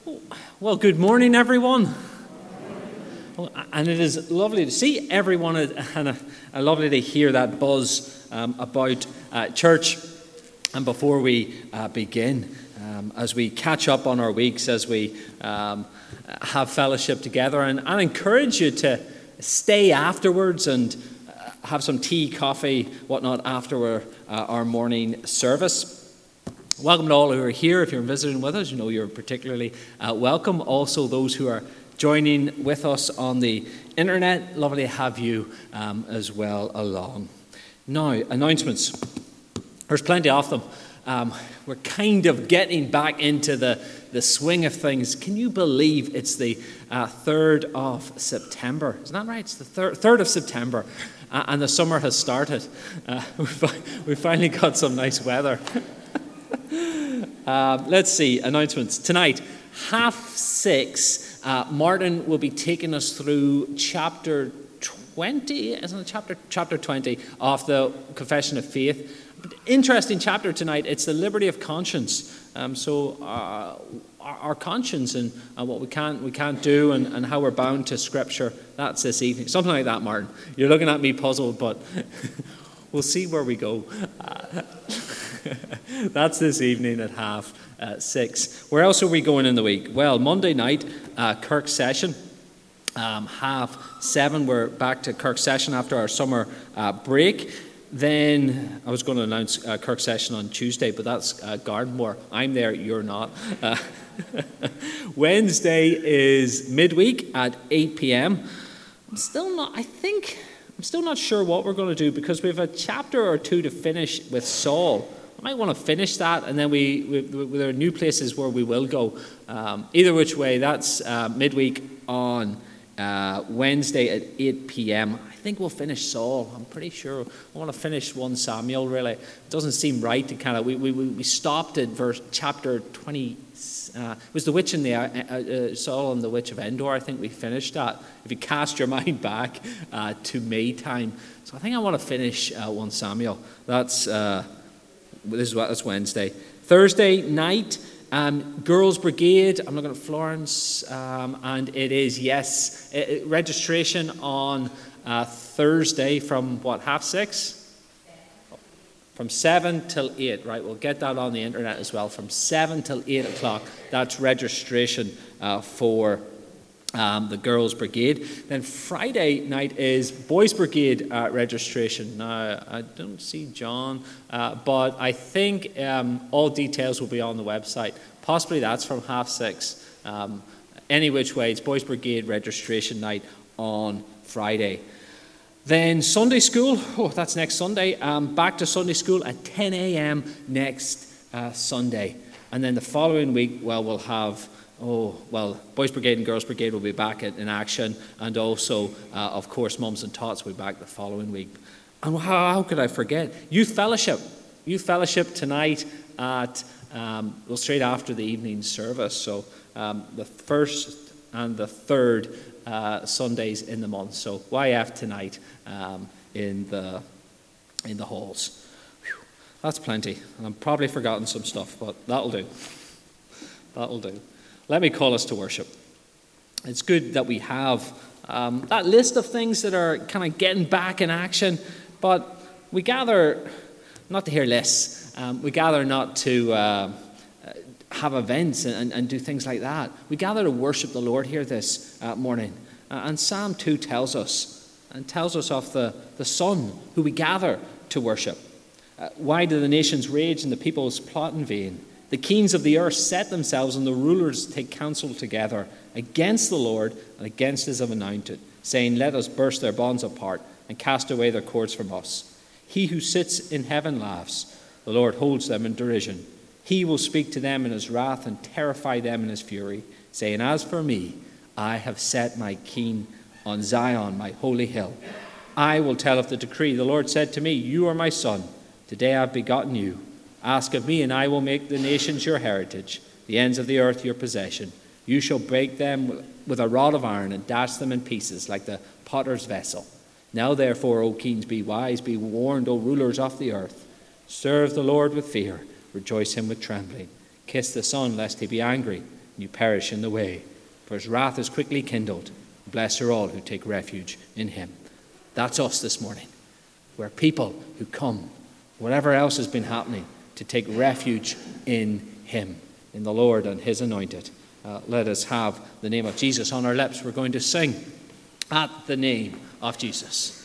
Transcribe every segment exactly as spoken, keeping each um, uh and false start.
Well, good morning, everyone. Well, and it is lovely to see everyone, and a, a lovely to hear that buzz um, about uh, church. And before we uh, begin, um, as we catch up on our weeks, as we um, have fellowship together, and I encourage you to stay afterwards and uh, have some tea, coffee, whatnot after our, uh, our morning service. Welcome to all who are here. If you're visiting with us, you know you're particularly uh, welcome. Also, those who are joining with us on the internet, lovely to have you um, as well along. Now, announcements. There's plenty of them. Um, we're kind of getting back into the, the swing of things. Can you believe it's the uh, third of September? Isn't that right? It's the third, third of September, uh, and the summer has started. Uh, we've, we've finally got some nice weather. Uh, let's see, announcements. Tonight, half six, uh, Martin will be taking us through chapter twenty, isn't it? Chapter, chapter twenty of the Confession of Faith. Interesting chapter tonight. It's the liberty of conscience. Um, so uh, our, our conscience and uh, what we can't, we can't do and, and how we're bound to Scripture, that's this evening. Something like that, Martin. You're looking at me puzzled, but we'll see where we go. Uh, That's this evening at half uh, six. Where else are we going in the week? Well, Monday night, uh, Kirk session. Um, half seven, we're back to Kirk session after our summer uh, break. Then, I was going to announce uh, Kirk session on Tuesday, but that's uh, Gardenmore. I'm there, you're not. Uh, Wednesday is midweek at eight p.m. I'm still not, I think, I'm still not sure what we're going to do because we have a chapter or two to finish with Saul. I might want to finish that, and then we, we, we there are new places where we will go. Um, either which way, that's uh, midweek on uh, Wednesday at eight p.m. I think we'll finish Saul. I'm pretty sure. I want to finish First Samuel, really. It doesn't seem right to kind of... We, we, we stopped at verse chapter twenty. Uh, it was the witch and the... Uh, uh, Saul and the witch of Endor. I think we finished that. If you cast your mind back uh, to May time. So I think I want to finish uh, First Samuel. That's... Uh, This is what that's Wednesday. Thursday night, um, Girls Brigade. I'm looking at Florence, um, and it is yes it, it, registration on uh, Thursday from what half six, from seven till eight. Right, we'll get that on the internet as well. From seven till eight o'clock. That's registration uh, for. Um, the Girls Brigade. Then Friday night is Boys Brigade uh, registration. Now, I don't see John, uh, but I think um, all details will be on the website. Possibly that's from half six. Um, any which way, it's Boys Brigade registration night on Friday. Then Sunday school, oh, that's next Sunday. Um, back to Sunday school at ten a.m. next uh, Sunday. And then the following week, well, we'll have Oh, well, Boys Brigade and Girls Brigade will be back in action, and also, uh, of course, Mums and Tots will be back the following week. And how, how could I forget? Youth Fellowship. Youth Fellowship tonight at, um, well, straight after the evening service. So um, the first and the third uh, Sundays in the month. So Y F tonight um, in the in the halls. Whew, that's plenty. And I've probably forgotten some stuff, but that'll do. That'll do. Let me call us to worship. It's good that we have um, that list of things that are kind of getting back in action, but we gather not to hear lists. Um, we gather not to uh, have events and, and do things like that. We gather to worship the Lord here this uh, morning. Uh, and Psalm two tells us, and tells us of the, the Son who we gather to worship. Uh, Why do the nations rage and the peoples plot in vain? The kings of the earth set themselves, and the rulers take counsel together against the Lord and against his anointed, saying, let us burst their bonds apart and cast away their cords from us. He who sits in heaven laughs. The Lord holds them in derision. He will speak to them in his wrath and terrify them in his fury, saying, as for me, I have set my king on Zion, my holy hill. I will tell of the decree. The Lord said to me, you are my son. Today I have begotten you. Ask of me, and I will make the nations your heritage, the ends of the earth your possession. You shall break them with a rod of iron and dash them in pieces like the potter's vessel. Now therefore, O kings, be wise, be warned, O rulers of the earth. Serve the Lord with fear, rejoice him with trembling. Kiss the Son, lest he be angry, and you perish in the way. For his wrath is quickly kindled. Blessed are all who take refuge in him. That's us this morning. We're people who come, whatever else has been happening, to take refuge in him, in the Lord and his anointed. Uh, let us have the name of Jesus on our lips. We're going to sing at the name of Jesus.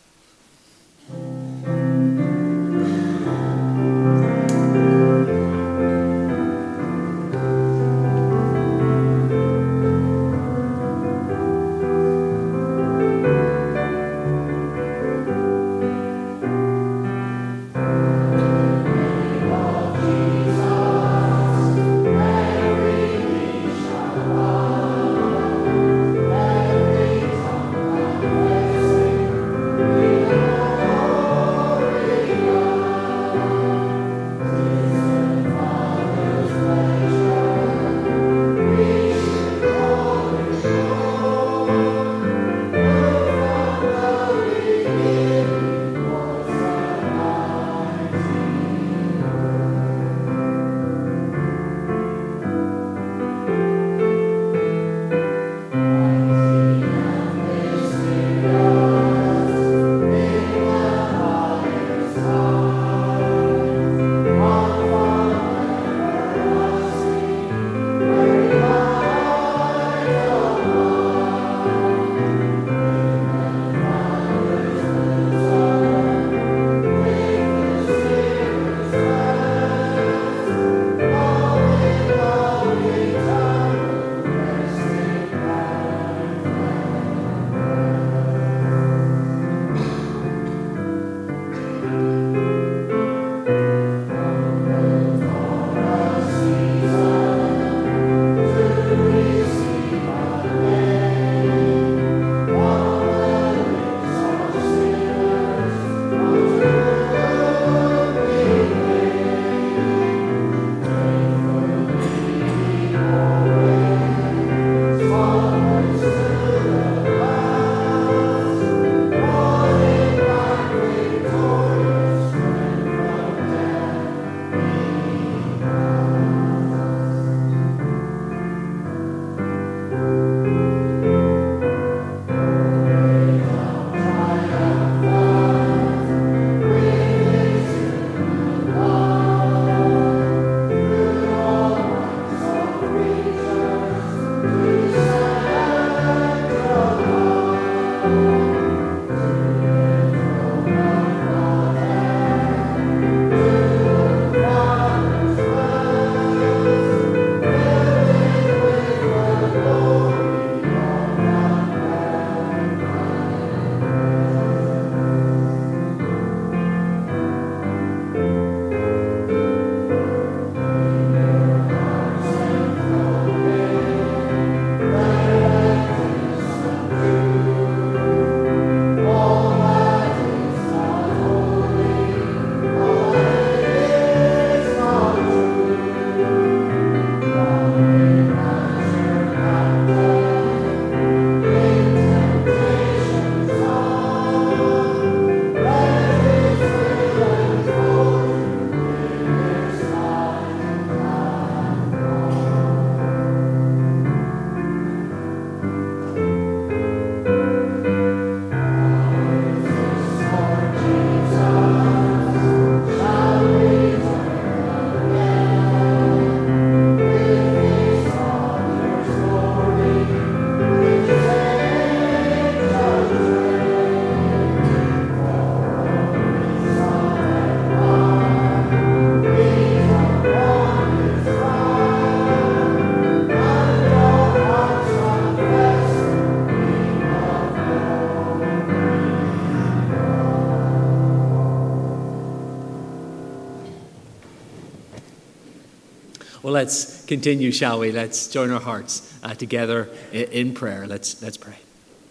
Well, let's continue, shall we? Let's join our hearts uh, together in, in prayer. Let's, let's pray.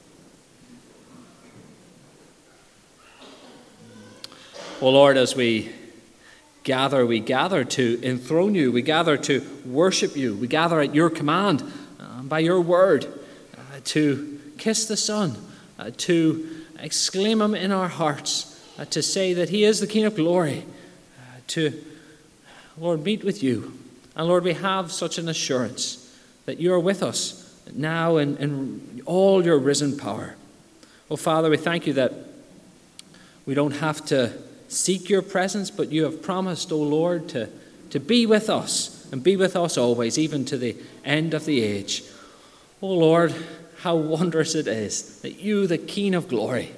Oh Lord, as we gather, we gather to enthrone you. We gather to worship you. We gather at your command, uh, by your word, uh, to kiss the Son, uh, to exclaim him in our hearts, uh, to say that he is the King of glory, uh, to, Lord, meet with you. And Lord, we have such an assurance that you are with us now in, in all your risen power. Oh, Father, we thank you that we don't have to seek your presence, but you have promised, O Lord, to, to be with us and be with us always, even to the end of the age. O Lord, how wondrous it is that you, the King of glory,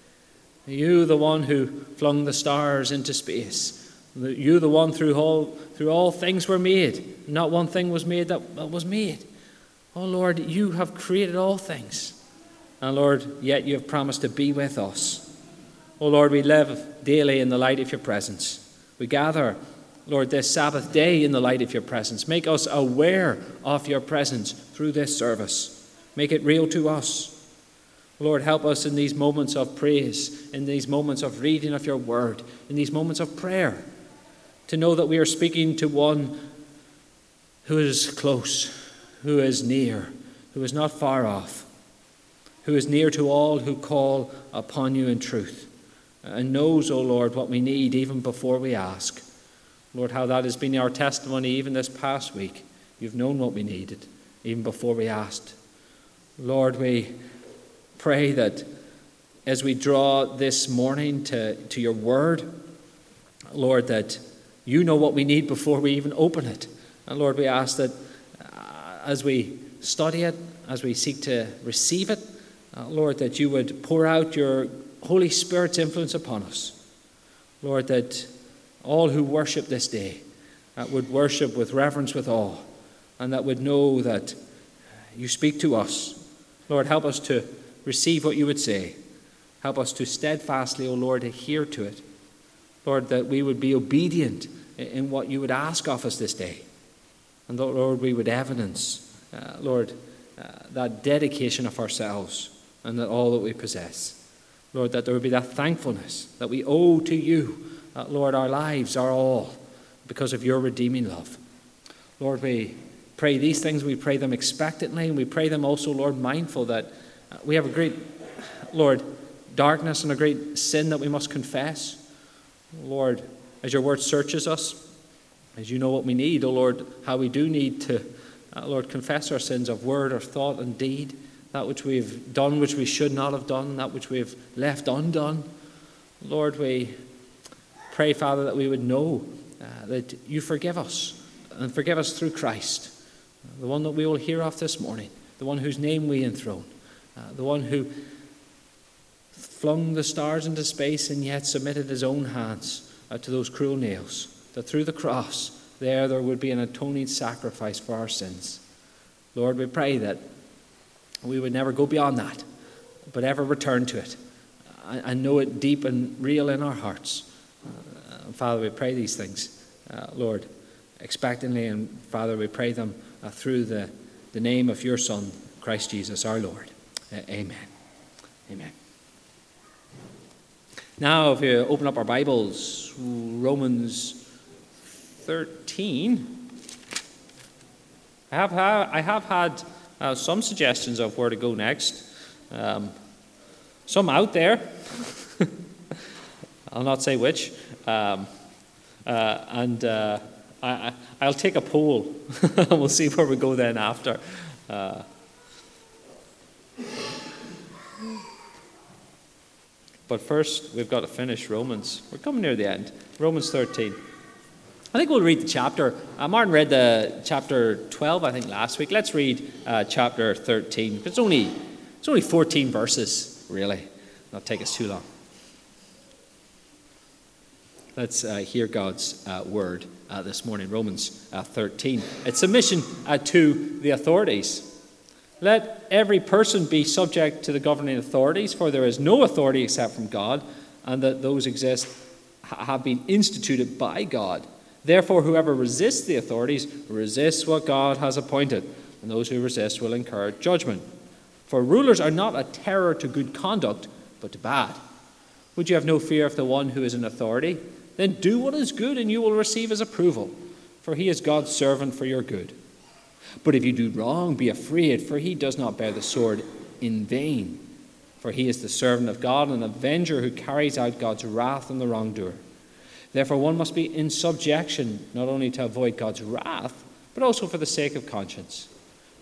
you, the one who flung the stars into space, you, the one through all, through all things were made, not one thing was made that, that was made. Oh Lord, you have created all things. And Lord, yet you have promised to be with us. Oh Lord, we live daily in the light of your presence. We gather, Lord, this Sabbath day in the light of your presence. Make us aware of your presence through this service. Make it real to us. Lord, help us in these moments of praise, in these moments of reading of your word, in these moments of prayer, to know that we are speaking to one who is close, who is near, who is not far off, who is near to all who call upon you in truth, and knows, O Lord, what we need even before we ask. Lord, how that has been our testimony even this past week. You've known what we needed even before we asked. Lord, we pray that as we draw this morning to, to your word, Lord, that you know what we need before we even open it. And Lord, we ask that uh, as we study it, as we seek to receive it, uh, Lord, that you would pour out your Holy Spirit's influence upon us. Lord, that all who worship this day uh, would worship with reverence, with awe, and that would know that you speak to us. Lord, help us to receive what you would say. Help us to steadfastly, O Lord, adhere to it. Lord, that we would be obedient in what you would ask of us this day. And that, Lord, we would evidence, uh, Lord, uh, that dedication of ourselves and that all that we possess. Lord, that there would be that thankfulness that we owe to you, uh, Lord, our lives, our all, because of your redeeming love. Lord, we pray these things, we pray them expectantly, and we pray them also, Lord, mindful that uh, we have a great, Lord, darkness and a great sin that we must confess. Lord, as your word searches us, as you know what we need, oh Lord, how we do need to, uh, Lord, confess our sins of word or thought and deed, that which we've done which we should not have done, that which we've left undone. Lord, we pray, Father, that we would know uh, that you forgive us, and forgive us through Christ, the one that we will hear of this morning, the one whose name we enthrone, uh, the one who flung the stars into space and yet submitted his own hands uh, to those cruel nails, that through the cross there there would be an atoning sacrifice for our sins. Lord, we pray that we would never go beyond that, but ever return to it uh, and know it deep and real in our hearts. Uh, Father, we pray these things, uh, Lord, expectantly, and Father, we pray them uh, through the, the name of your Son, Christ Jesus, our Lord. Uh, amen. Amen. Now, if you open up our Bibles, Romans thirteen. I have, ha- I have had uh, some suggestions of where to go next. Um, some out there. I'll not say which. Um, uh, and uh, I, I'll take a poll, and we'll see where we go then after. Uh, But first, we've got to finish Romans. We're coming near the end. Romans thirteen. I think we'll read the chapter. Uh, Martin read the chapter twelve, I think, last week. Let's read uh, chapter thirteen. It's only, it's only fourteen verses, really. Not take us too long. Let's uh, hear God's uh, word uh, this morning. Romans uh, thirteen. It's submission uh, to the authorities. Let every person be subject to the governing authorities, for there is no authority except from God, and that those exist have been instituted by God. Therefore, whoever resists the authorities resists what God has appointed, and those who resist will incur judgment. For rulers are not a terror to good conduct, but to bad. Would you have no fear of the one who is in authority? Then do what is good, and you will receive his approval, for he is God's servant for your good. But if you do wrong, be afraid, for he does not bear the sword in vain. For he is the servant of God, an avenger who carries out God's wrath on the wrongdoer. Therefore one must be in subjection, not only to avoid God's wrath, but also for the sake of conscience.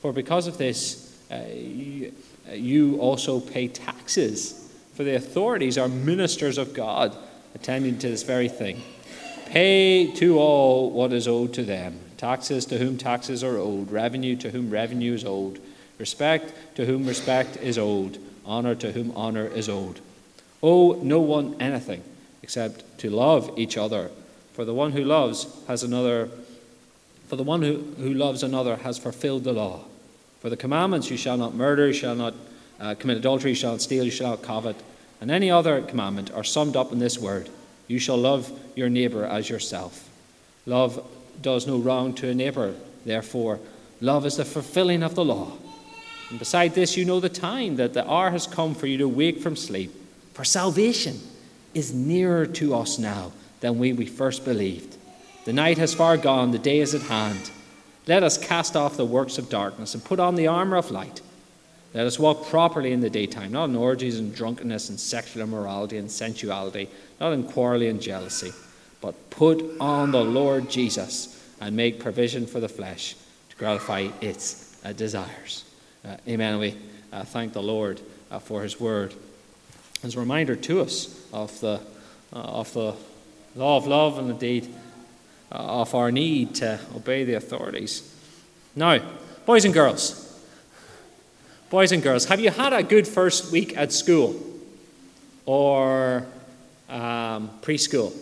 For because of this, uh, you, you also pay taxes. For the authorities are ministers of God, attending to this very thing. Pay to all what is owed to them. Taxes to whom taxes are owed. Revenue to whom revenue is owed. Respect to whom respect is owed. Honor to whom honor is owed. Owe no one anything except to love each other. For the one who loves has another. For the one who, who loves another has fulfilled the law. For the commandments, you shall not murder, you shall not uh, commit adultery, you shall not steal, you shall not covet, and any other commandment are summed up in this word: you shall love your neighbor as yourself. Love does no wrong to a neighbor. Therefore, love is the fulfilling of the law. And beside this, you know the time, that the hour has come for you to wake from sleep. For salvation is nearer to us now than when we first believed. The night has far gone, the day is at hand. Let us cast off the works of darkness and put on the armor of light. Let us walk properly in the daytime, not in orgies and drunkenness and sexual immorality and sensuality, not in quarreling and jealousy, but put on the Lord Jesus and make provision for the flesh to gratify its uh, desires. Uh, amen. We uh, thank the Lord uh, for his word. As a reminder to us of the, uh, of the law of love and indeed uh, of our need to obey the authorities. Now, boys and girls, boys and girls, have you had a good first week at school or um, preschool?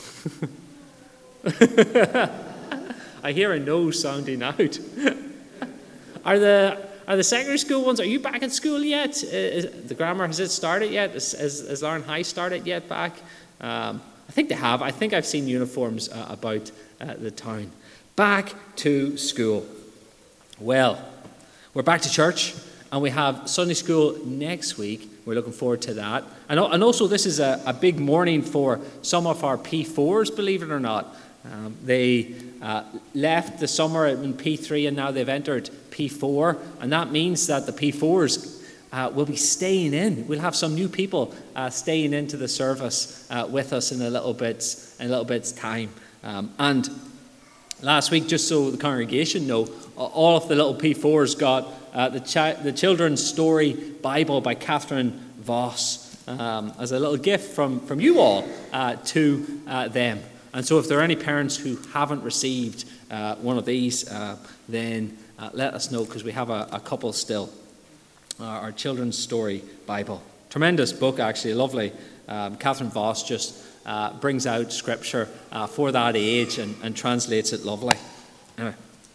I hear a no sounding out. Are the are the secondary school ones? Are you back at school yet? Is, the grammar, has it started yet? Has, has, has Lauren High started yet back? Um, I think they have. I think I've seen uniforms uh, about uh, the town. Back to school. Well, we're back to church, and we have Sunday school next week. We're looking forward to that. And, and also, this is a, a big morning for some of our P fours, believe it or not. Um, they uh, left the summer in P three, and now they've entered P four. And that means that the P fours uh, will be staying in. We'll have some new people uh, staying into the service uh, with us in a little bit, in a little bit's time. Um, and last week, just so the congregation know, all of the little P fours got uh, the, chi- the Children's Story Bible by Catherine Voss um, as a little gift from, from you all uh, to uh, them. And so if there are any parents who haven't received uh, one of these, uh, then uh, let us know, because we have a, a couple still. Uh, our Children's Story Bible. Tremendous book, actually, lovely. Um, Catherine Voss just uh, brings out scripture uh, for that age and, and translates it lovely. Anyway.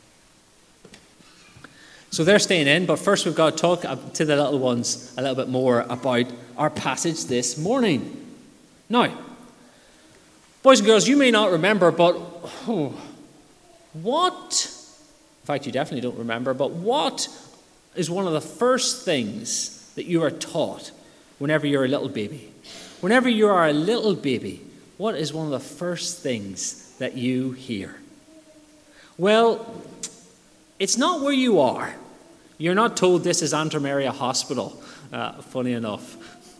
So they're staying in, but first we've got to talk to the little ones a little bit more about our passage this morning. Now, boys and girls, you may not remember, but oh, what, in fact, you definitely don't remember, but what is one of the first things that you are taught whenever you're a little baby? Whenever you are a little baby, what is one of the first things that you hear? Well, it's not where you are. You're not told this is Antrim Area Hospital, uh, funny enough.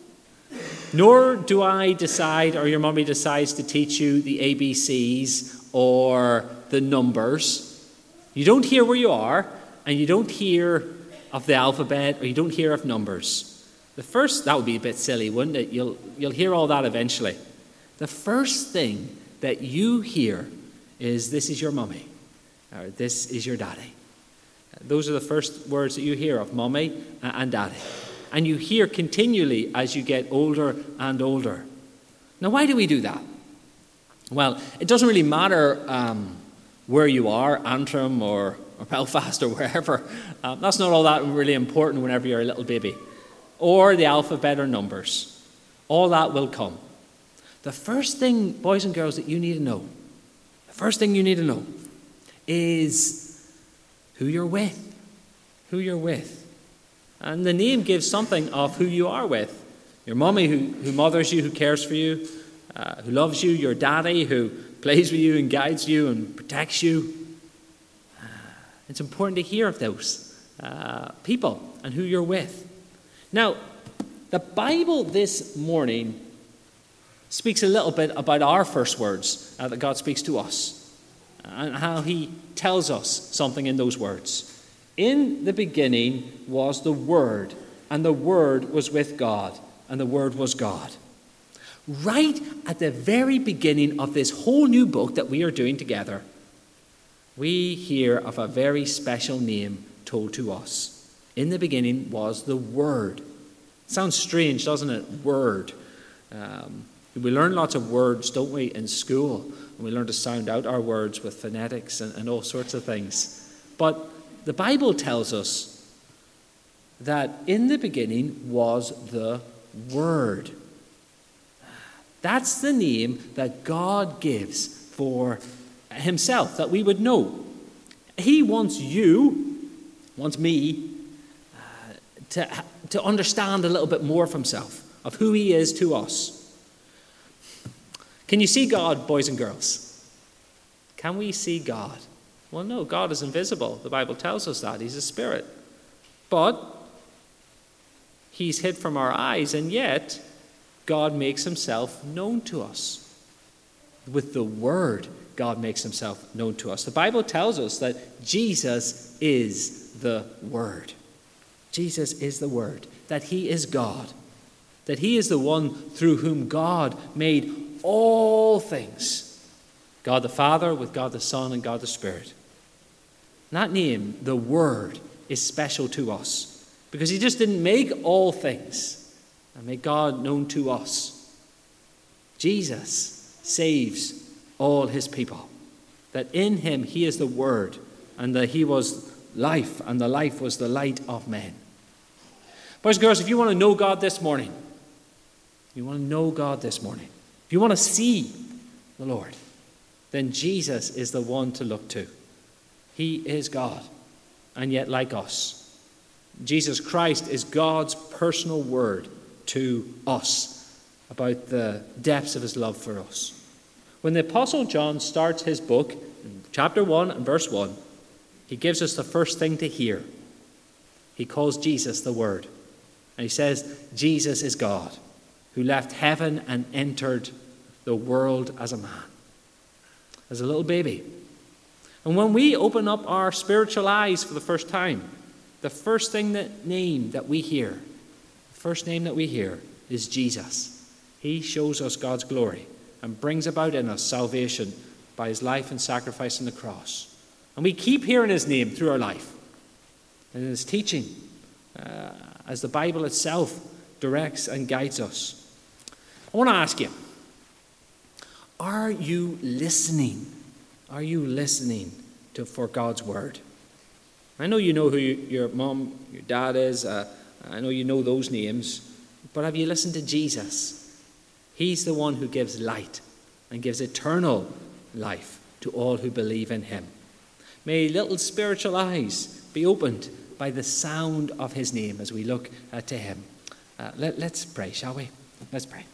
Nor do I decide, or your mummy decides to teach you the A B Cs or the numbers. You don't hear where you are, and you don't hear of the alphabet, or you don't hear of numbers. The first, that would be a bit silly, wouldn't it? You'll, you'll hear all that eventually. The first thing that you hear is, this is your mummy, or this is your daddy. Those are the first words that you hear of mummy and daddy. And you hear continually as you get older and older. Now, why do we do that? Well, it doesn't really matter um, where you are, Antrim or, or Belfast or wherever. Um, that's not all that really important whenever you're a little baby. Or the alphabet or numbers. All that will come. The first thing, boys and girls, that you need to know, the first thing you need to know is who you're with. Who you're with. And the name gives something of who you are with. Your mummy who, who mothers you, who cares for you, uh, who loves you. Your daddy who plays with you and guides you and protects you. Uh, it's important to hear of those uh, people and who you're with. Now, the Bible this morning speaks a little bit about our first words uh, that God speaks to us and how he tells us something in those words. In the beginning was the Word, and the Word was with God, and the Word was God. Right at the very beginning of this whole new book that we are doing together, we hear of a very special name told to us. In the beginning was the Word. Sounds strange, doesn't it? Word. Um, we learn lots of words, don't we, in school? And we learn to sound out our words with phonetics and, and all sorts of things. But the Bible tells us that in the beginning was the Word. That's the name that God gives for himself, that we would know. He wants you, wants me, uh, to, to understand a little bit more of himself, of who he is to us. Can you see God, boys and girls? Can we see God? Well, no, God is invisible. The Bible tells us that. He's a spirit. But he's hid from our eyes, and yet God makes himself known to us. With the Word, God makes himself known to us. The Bible tells us that Jesus is the Word. Jesus is the Word, that he is God, that he is the one through whom God made all things. God the Father with God the Son and God the Spirit. And that name, the Word, is special to us because he just didn't make all things and make God known to us. Jesus saves all his people, that in him he is the Word, and that he was life, and the life was the light of men. Boys and girls, if you want to know God this morning, if you want to know God this morning, if you want to see the Lord, then Jesus is the one to look to. He is God, and yet like us. Jesus Christ is God's personal word to us about the depths of his love for us. When the Apostle John starts his book, in chapter one and verse one, he gives us the first thing to hear. He calls Jesus the Word. And he says, Jesus is God, who left heaven and entered the world as a man, as a little baby. And when we open up our spiritual eyes for the first time, the first thing that name that we hear, the first name that we hear is Jesus. He shows us God's glory and brings about in us salvation by his life and sacrifice on the cross. And we keep hearing his name through our life and in his teaching, uh, as the Bible itself directs and guides us. I want to ask you, are you listening? Are you listening to for God's word? I know you know who you, your mom, your dad is. Uh, I know you know those names. But have you listened to Jesus? He's the one who gives light and gives eternal life to all who believe in him. May little spiritual eyes be opened by the sound of his name as we look uh, to him. Uh, let, let's pray, shall we? Let's pray.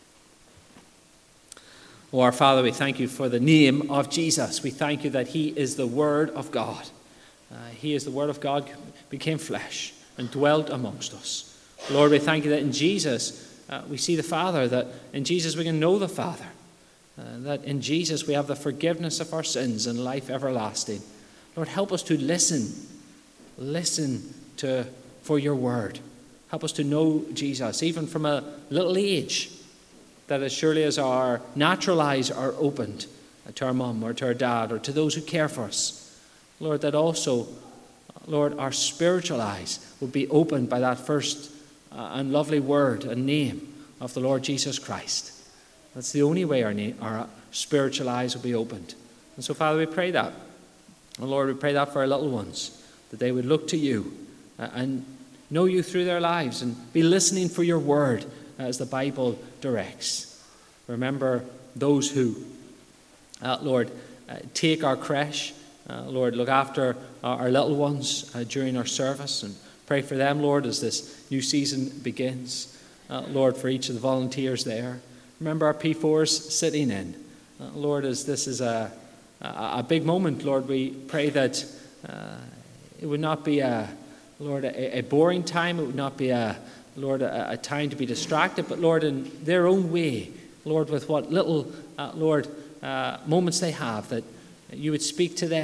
Oh, our Father, we thank you for the name of Jesus. We thank you that he is the Word of God. Uh, he is the Word of God, became flesh and dwelt amongst us. Lord, we thank you that in Jesus uh, we see the Father, that in Jesus we can know the Father, uh, that in Jesus we have the forgiveness of our sins and life everlasting. Lord, help us to listen, listen to for your word. Help us to know Jesus, even from a little age, that as surely as our natural eyes are opened to our mum or to our dad or to those who care for us, Lord, that also, Lord, our spiritual eyes will be opened by that first uh, and lovely word and name of the Lord Jesus Christ. That's the only way our, na- our spiritual eyes will be opened. And so, Father, we pray that. And Lord, we pray that for our little ones, that they would look to you uh, and know you through their lives and be listening for your word as the Bible directs. Remember those who, uh, Lord, uh, take our creche. Uh, Lord, look after our, our little ones uh, during our service, and pray for them, Lord, as this new season begins. Uh, Lord, for each of the volunteers there. Remember our P fours sitting in. Uh, Lord, as this is a, a, a big moment, Lord, we pray that uh, it would not be a, Lord, a, a boring time. It would not be a, Lord, a, a time to be distracted, but Lord, in their own way, Lord, with what little, uh, Lord, uh, moments they have, that you would speak to them,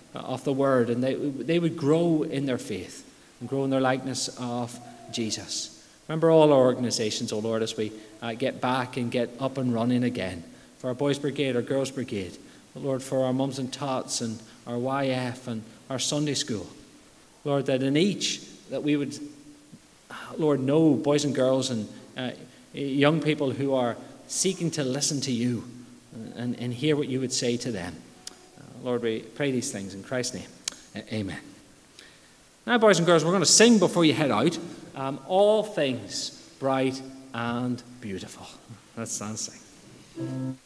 of the Word, and they, they would grow in their faith and grow in their likeness of Jesus. Remember all our organizations, oh Lord, as we uh, get back and get up and running again. For our Boys Brigade, our Girls Brigade, oh Lord, for our Mums and Tots and our Y F and our Sunday School. Lord, that in each that we would, Lord, know boys and girls and uh, young people who are seeking to listen to you and, and hear what you would say to them. Uh, Lord, we pray these things in Christ's name. Uh, amen. Now, boys and girls, we're going to sing before you head out. Um, all things bright and beautiful. Let's stand and sing.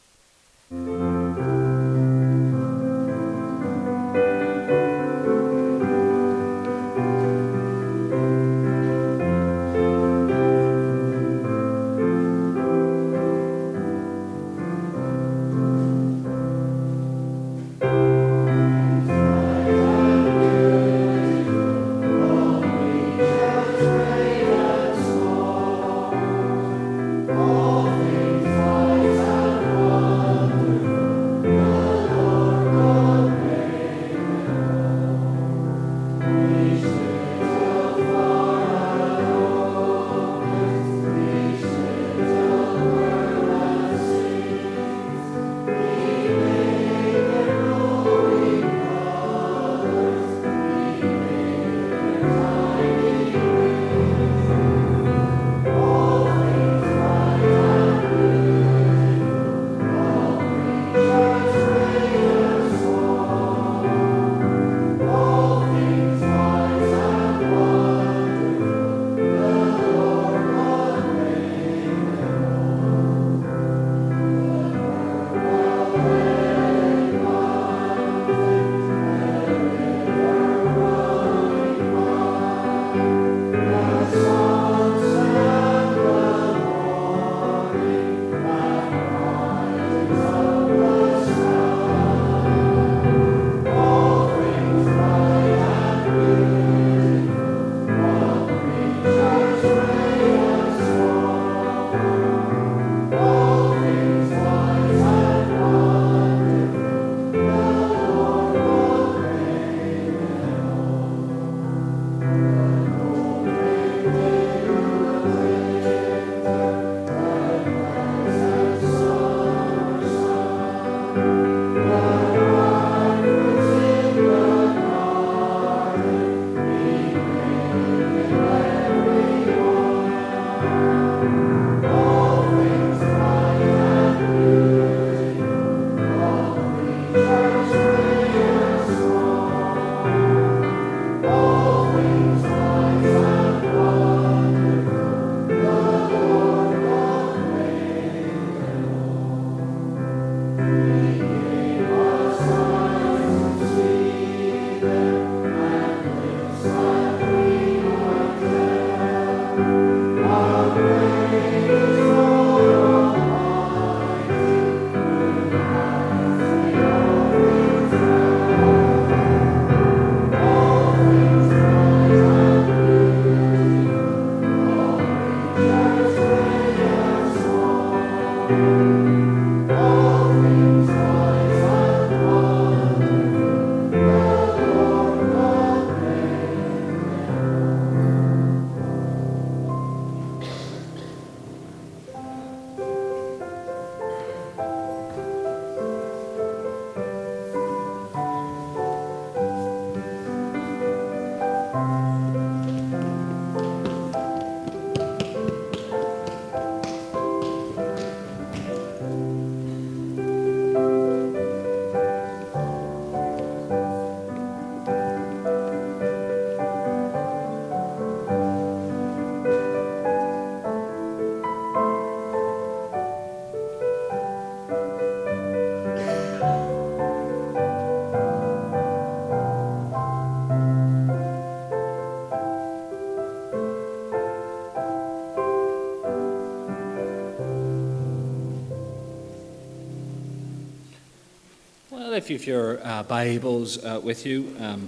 Well, if you've your uh, Bibles uh, with you, um,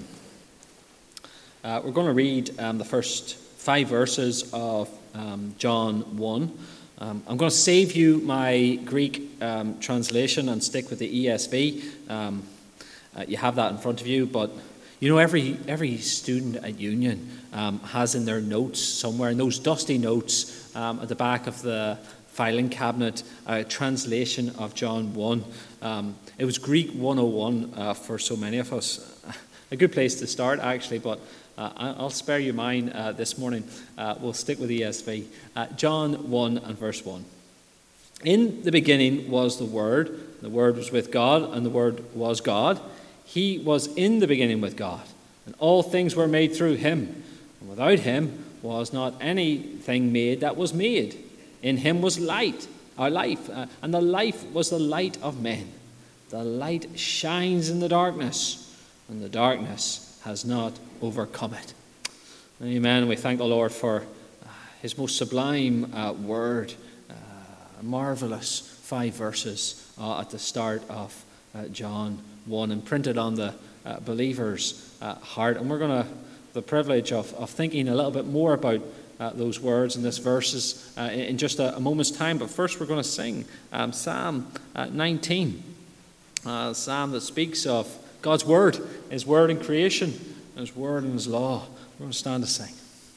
uh, we're going to read um, the first five verses of um, John one. Um, I'm going to save you my Greek um, translation and stick with the E S V. Um, uh, you have that in front of you, but you know, every every student at Union um, has in their notes somewhere, in those dusty notes um, at the back of the filing cabinet, a translation of John one. Um, it was Greek one oh one uh, for so many of us. A good place to start, actually, but uh, I'll spare you mine uh, this morning. Uh, we'll stick with E S V. Uh, John one and verse one. In the beginning was the Word. The Word was with God, and the Word was God. He was in the beginning with God, and all things were made through him. And without him was not anything made that was made. In him was light, our life, uh, and the life was the light of men. The light shines in the darkness, and the darkness has not overcome it. Amen. We thank the Lord for uh, his most sublime uh, word, uh, marvelous five verses uh, at the start of uh, John one, imprinted on the uh, believer's uh, heart. And we're going to the privilege of, of thinking a little bit more about uh, those words and this verses uh, in, in just a, a moment's time. But first we're going to sing um, Psalm uh, nineteen, uh, a psalm that speaks of God's word, his word in creation, his word in his law. We're going to stand to sing.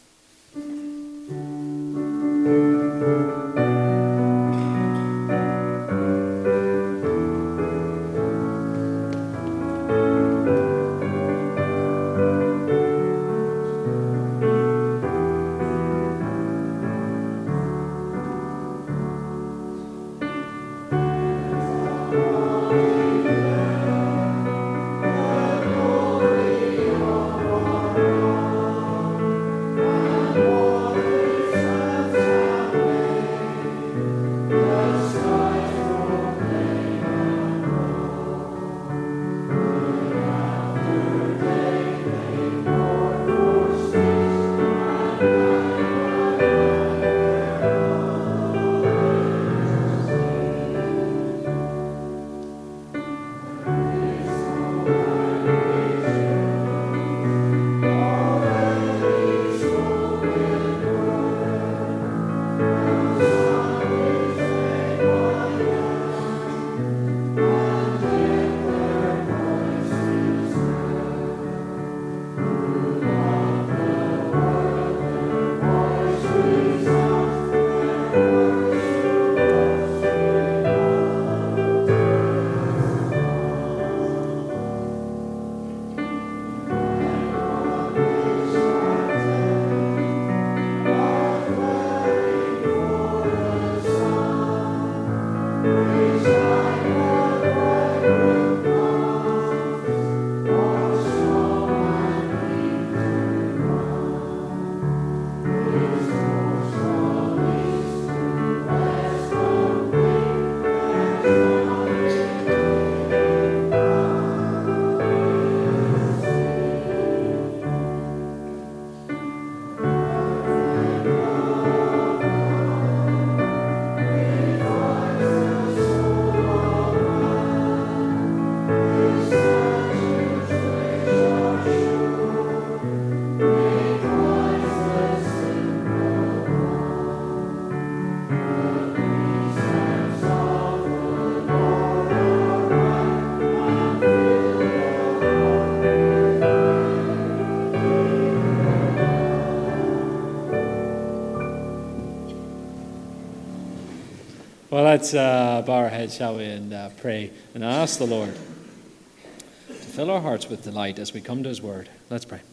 Well, let's uh, bow our heads, shall we, and uh, pray and ask the Lord to fill our hearts with delight as we come to his word. Let's pray.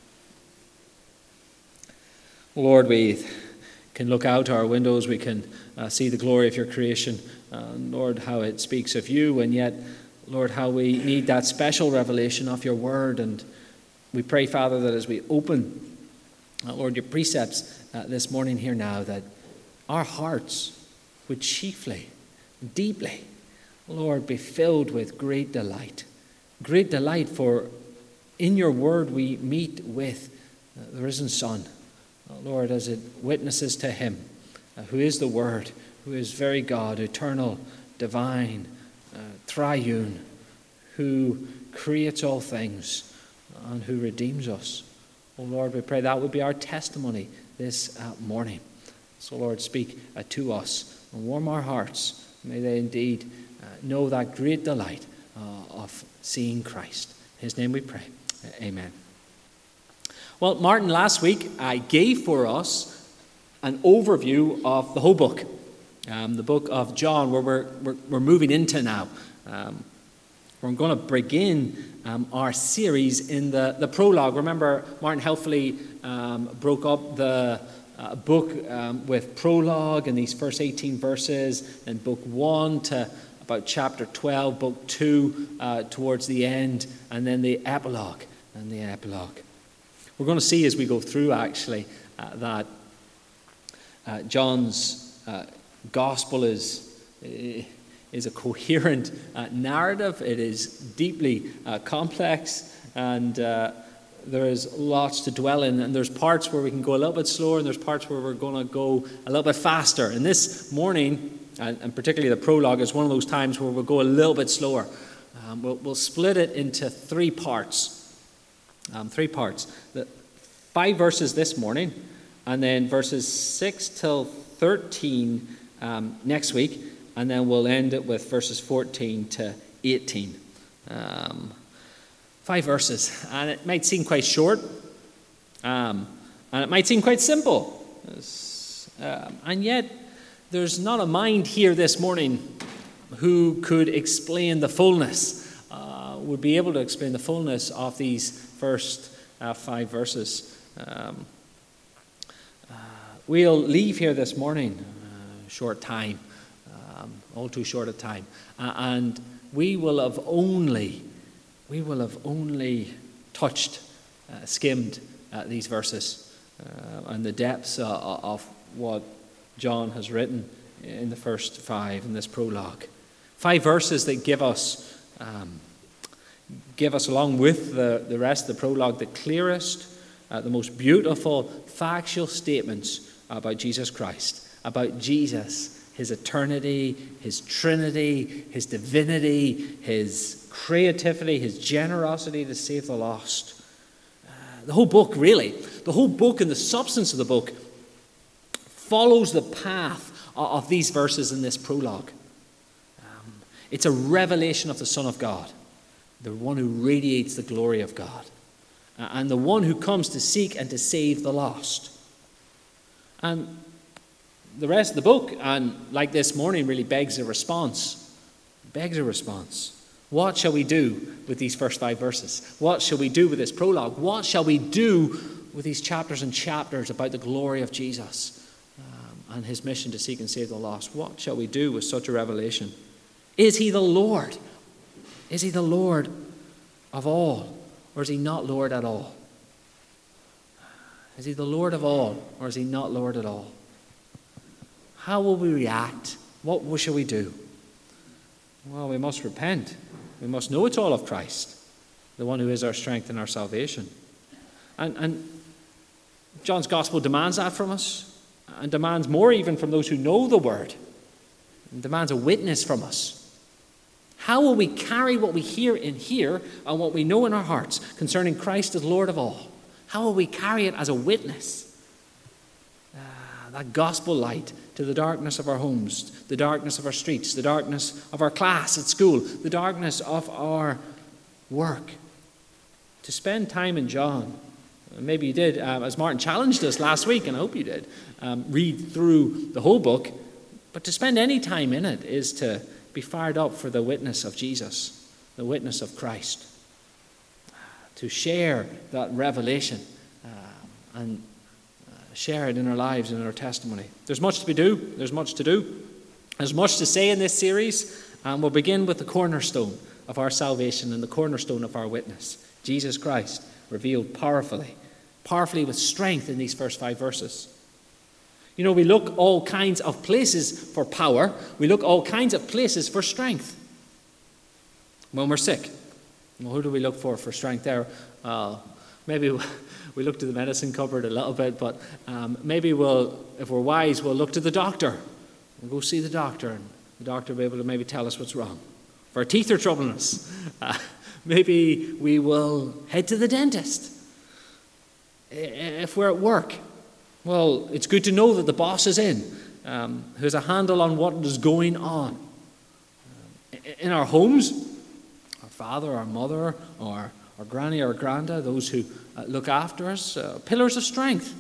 Lord, we can look out our windows, we can uh, see the glory of your creation. Uh, Lord, how it speaks of you, and yet, Lord, how we need that special revelation of your word. And we pray, Father, that as we open, uh, Lord, your precepts uh, this morning here now, that our hearts would chiefly, deeply, Lord, be filled with great delight. Great delight, for in your word we meet with uh, the risen Son, uh, Lord, as it witnesses to him, uh, who is the Word, who is very God, eternal, divine, uh, triune, who creates all things and who redeems us. Oh Lord, we pray that would be our testimony this uh, morning. So Lord, speak uh, to us and warm our hearts. May they indeed uh, know that great delight uh, of seeing Christ. In his name we pray. Amen. Well, Martin last week uh, gave for us an overview of the whole book, um, the book of John, where we're, we're, we're moving into now. Um, we're going to begin um, our series in the, the prologue. Remember, Martin helpfully um, broke up the uh, book um, with prologue in these first eighteen verses, and book one to about chapter twelve, book two uh, towards the end, and then the epilogue, and the epilogue. We're going to see as we go through, actually, uh, that uh, John's uh, gospel is, is a coherent uh, narrative. It is deeply uh, complex, and uh, there is lots to dwell in. And there's parts where we can go a little bit slower, and there's parts where we're going to go a little bit faster. And this morning, and, and particularly the prologue, is one of those times where we'll go a little bit slower. Um, we'll, we'll split it into three parts. Um, three parts. The five verses this morning, and then verses six till thirteen um, next week, and then we'll end it with verses fourteen to eighteen. Um, five verses, and it might seem quite short, um, and it might seem quite simple, um, and yet there's not a mind here this morning who could explain the fullness, uh, would be able to explain the fullness of these first uh, five verses. Um, uh, we'll leave here this morning, uh, short time, um, all too short a time, uh, and we will have only, we will have only touched, uh, skimmed uh, these verses uh, and the depths uh, of what John has written in the first five in this prologue. Five verses that give us. Um, Give us, along with the, the rest of the prologue, the clearest, uh, the most beautiful factual statements about Jesus Christ, about Jesus, his eternity, his trinity, his divinity, his creativity, his generosity to save the lost. Uh, the whole book, really, the whole book and the substance of the book follows the path of, of these verses in this prologue. Um, it's a revelation of the Son of God, the one who radiates the glory of God, uh, and the one who comes to seek and to save the lost. And the rest of the book, and like this morning, really begs a response. Begs a response. What shall we do with these first five verses? What shall we do with this prologue? What shall we do with these chapters and chapters about the glory of Jesus um, and his mission to seek and save the lost? What shall we do with such a revelation? Is he the Lord? Is he the Lord of all, or is he not Lord at all? Is he the Lord of all, or is he not Lord at all? How will we react? What shall we do? Well, we must repent. We must know it's all of Christ, the one who is our strength and our salvation. And, and John's gospel demands that from us, and demands more even from those who know the word, and demands a witness from us. How will we carry what we hear in here and what we know in our hearts concerning Christ as Lord of all? How will we carry it as a witness? Uh, that gospel light to the darkness of our homes, the darkness of our streets, the darkness of our class at school, the darkness of our work. To spend time in John. Maybe you did, uh, as Martin challenged us last week, and I hope you did, um, read through the whole book. But to spend any time in it is to be fired up for the witness of Jesus, the witness of Christ, to share that revelation uh, and uh, share it in our lives and in our testimony. There's much to do. There's much to do. There's much to say in this series, and we'll begin with the cornerstone of our salvation and the cornerstone of our witness, Jesus Christ, revealed powerfully, powerfully with strength in these first five verses. You know, we look all kinds of places for power. We look all kinds of places for strength. When we're sick, well, who do we look for for strength there? Uh, maybe we look to the medicine cupboard a little bit, but um, maybe we'll, if we're wise, we'll look to the doctor. We'll go see the doctor, and the doctor will be able to maybe tell us what's wrong. If our teeth are troubling us, uh, maybe we will head to the dentist. If we're at work, well, it's good to know that the boss is in, um, who has a handle on what is going on. In our homes, our father or mother or our granny or granda, those who uh, look after us, uh, pillars of strength.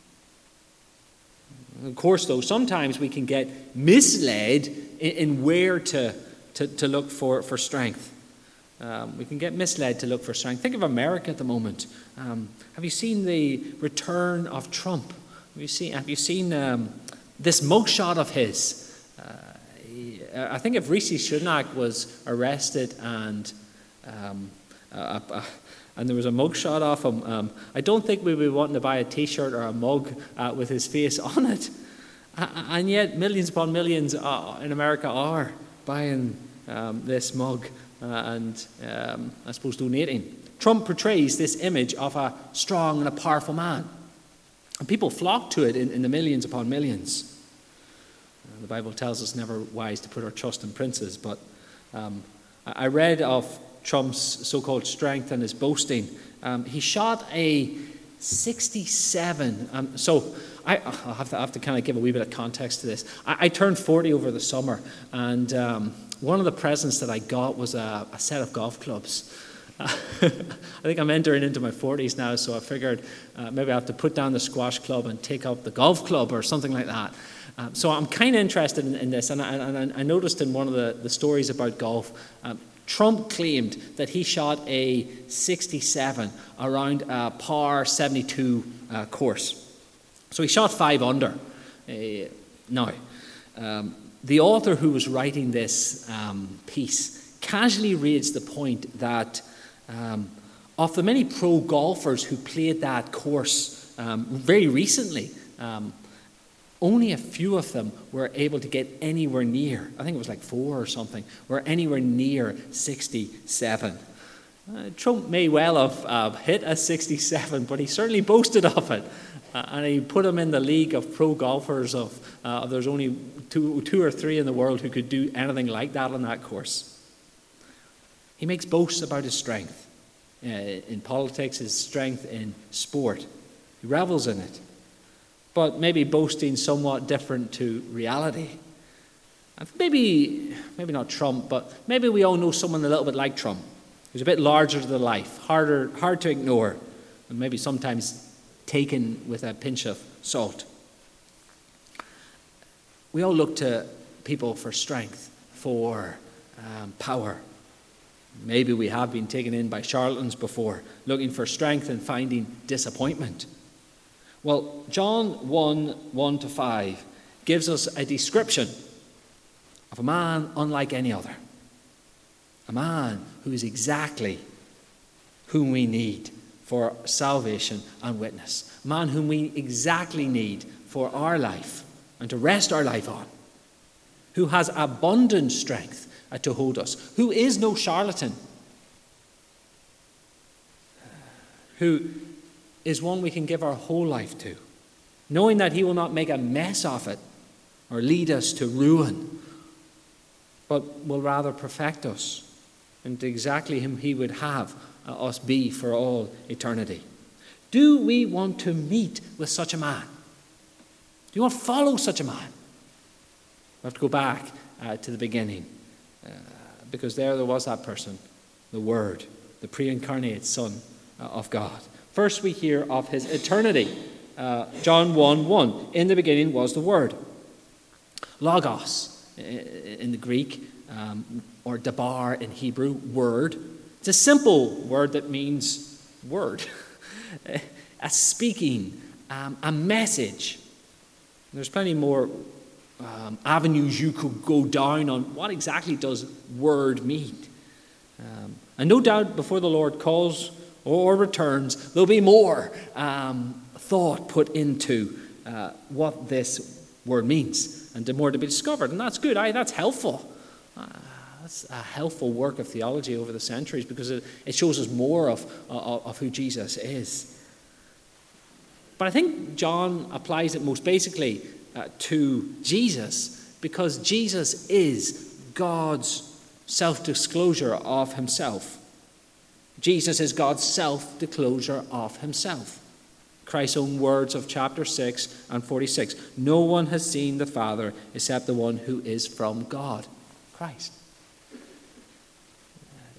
Of course, though, sometimes we can get misled in, in where to, to, to look for, for strength. Um, we can get misled to look for strength. Think of America at the moment. Um, have you seen the return of Trump? Have you seen, have you seen um, this mugshot of his? Uh, he, I think if Rishi Sunak was arrested and um, uh, uh, and there was a mugshot of him, um, I don't think we'd be wanting to buy a T-shirt or a mug uh, with his face on it. Uh, and yet millions upon millions uh, in America are buying um, this mug uh, and um, I suppose donating. Trump portrays this image of a strong and a powerful man. And people flock to it in, in the millions upon millions. Uh, the Bible tells us never wise to put our trust in princes, but um, I read of Trump's so-called strength and his boasting. Um, he shot a sixty-seven. Um, so I, I'll have to, I have to kind of give a wee bit of context to this. I, I turned forty over the summer, and um, one of the presents that I got was a, a set of golf clubs. Uh, I think I'm entering into my forties now, so I figured uh, maybe I have to put down the squash club and take up the golf club or something like that. Um, so I'm kind of interested in, in this, and I, and I noticed in one of the, the stories about golf, um, Trump claimed that he shot a sixty-seven around a par seventy-two uh, course. So he shot five under. Uh, now, um, the author who was writing this um, piece casually raised the point that um, of the many pro golfers who played that course um, very recently, um, only a few of them were able to get anywhere near, I think it was like four or something, were anywhere near sixty-seven. Uh, Trump may well have uh, hit a sixty-seven, but he certainly boasted of it. Uh, and he put him in the league of pro golfers of, uh, there's only two, two or three in the world who could do anything like that on that course. He makes boasts about his strength. Uh, in politics, his strength in sport. He revels in it. But maybe boasting somewhat different to reality. And maybe, maybe not Trump, but maybe we all know someone a little bit like Trump, who's a bit larger than life, harder, hard to ignore, and maybe sometimes taken with a pinch of salt. We all look to people for strength, for um, power. Maybe we have been taken in by charlatans before, looking for strength and finding disappointment. Well, John one, one to five gives us a description of a man unlike any other. A man who is exactly whom we need for salvation and witness. A man whom we exactly need for our life and to rest our life on. Who has abundant strength to hold us. Who is no charlatan. Who is one we can give our whole life to, knowing that he will not make a mess of it or lead us to ruin, but will rather perfect us into exactly whom he would have us be for all eternity. Do we want to meet with such a man? Do you want to follow such a man? We have to go back uh, to the beginning, uh, because there there was that person, the Word, the pre-incarnate Son uh, of God. First we hear of his eternity. Uh, John one one, in the beginning was the Word. Logos in the Greek, um, or dabar in Hebrew, word. It's a simple word that means word. A speaking, um, a message. There's plenty more um, avenues you could go down on what exactly does word mean. Um, and no doubt before the Lord calls or returns, there'll be more um, thought put into uh, what this word means, and more to be discovered. And that's good. Aye, that's helpful. Uh, that's a helpful work of theology over the centuries, because it, it shows us more of, of, of who Jesus is. But I think John applies it most basically uh, to Jesus, because Jesus is God's self-disclosure of himself. Jesus is God's self-disclosure of himself. Christ's own words of chapter six and forty-six. No one has seen the Father except the one who is from God, Christ.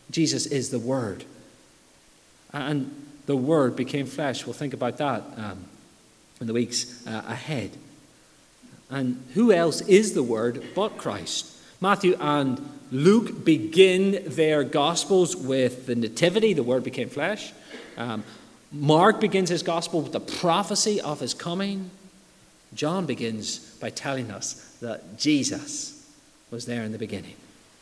Jesus is the Word. And the Word became flesh. We'll think about that um, in the weeks uh, ahead. And who else is the Word but Christ? Matthew and Luke begin their Gospels with the Nativity. The Word became flesh. Um, Mark begins his Gospel with the prophecy of his coming. John begins by telling us that Jesus was there in the beginning.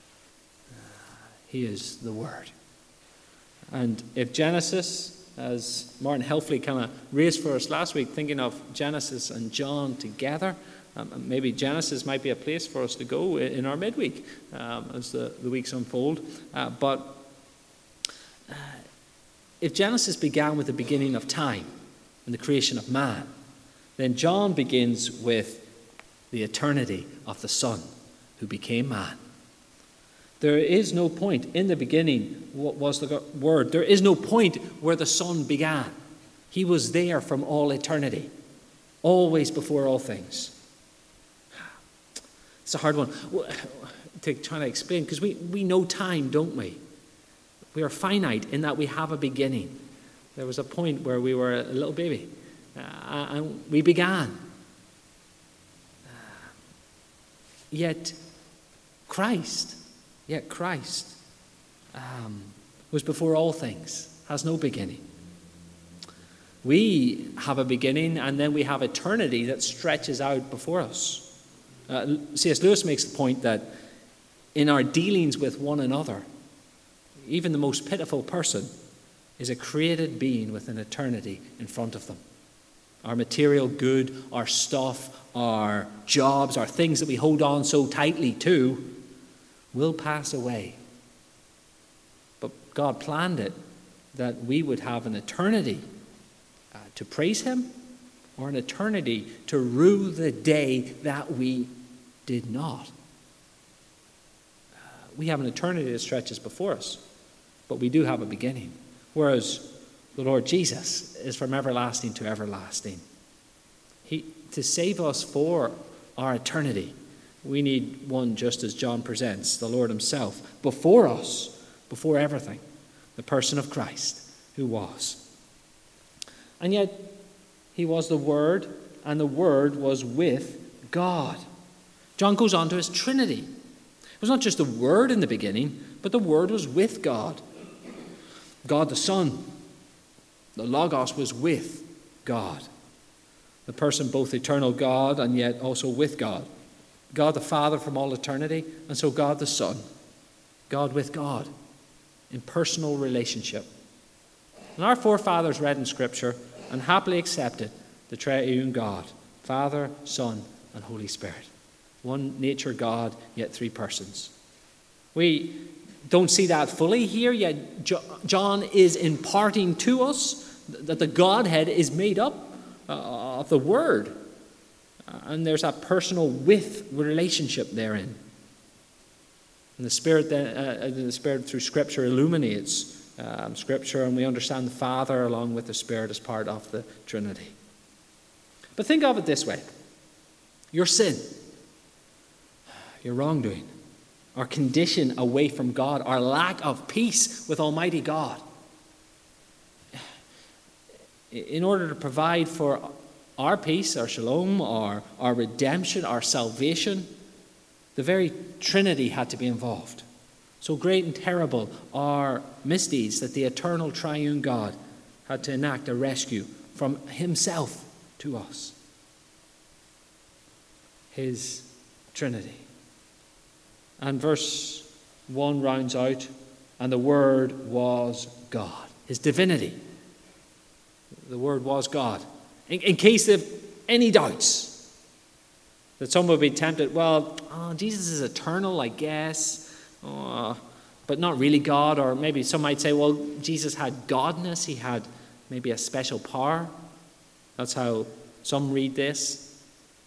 He is the Word. And if Genesis, as Martin helpfully kind of raised for us last week, thinking of Genesis and John together, um, maybe Genesis might be a place for us to go in our midweek um, as the, the weeks unfold. Uh, but uh, if Genesis began with the beginning of time and the creation of man, then John begins with the eternity of the Son who became man. There is no point in the beginning, what was the Word? There is no point where the Son began. He was there from all eternity, always before all things. It's a hard one to try to explain, because we, we know time, don't we? We are finite in that we have a beginning. There was a point where we were a little baby, uh, and we began. Uh, yet Christ... Yet Christ um, was before all things, has no beginning. We have a beginning, and then we have eternity that stretches out before us. Uh, C S Lewis makes the point that in our dealings with one another, even the most pitiful person is a created being with an eternity in front of them. Our material good, our stuff, our jobs, our things that we hold on so tightly to will pass away. But God planned it that we would have an eternity uh, to praise him, or an eternity to rue the day that we did not. Uh, we have an eternity that stretches before us, but we do have a beginning. Whereas the Lord Jesus is from everlasting to everlasting. He, to save us for our eternity, we need one just as John presents, the Lord himself, before us, before everything, the person of Christ, who was. And yet, he was the Word, and the Word was with God. John goes on to his Trinity. It was not just the Word in the beginning, but the Word was with God. God the Son, the Logos, was with God. The person both eternal God and yet also with God. God the Father from all eternity, and so God the Son. God with God in personal relationship. And our forefathers read in Scripture and happily accepted the triune God, Father, Son, and Holy Spirit. One nature God, yet three persons. We don't see that fully here, yet John is imparting to us that the Godhead is made up of the Word. And there's a personal with relationship therein. And the Spirit, uh, the Spirit through Scripture illuminates um, Scripture, and we understand the Father along with the Spirit as part of the Trinity. But think of it this way. Your sin, your wrongdoing, our condition away from God, our lack of peace with Almighty God. In order to provide for our peace, our shalom, our, our redemption, our salvation, the very Trinity had to be involved. So great and terrible are misdeeds that the eternal triune God had to enact a rescue from himself to us. His Trinity. And verse one rounds out, and the Word was God. His divinity. The Word was God. In, in case of any doubts, that someone would be tempted, well, oh, Jesus is eternal, I guess, oh, but not really God. Or maybe some might say, well, Jesus had godness. He had maybe a special power. That's how some read this.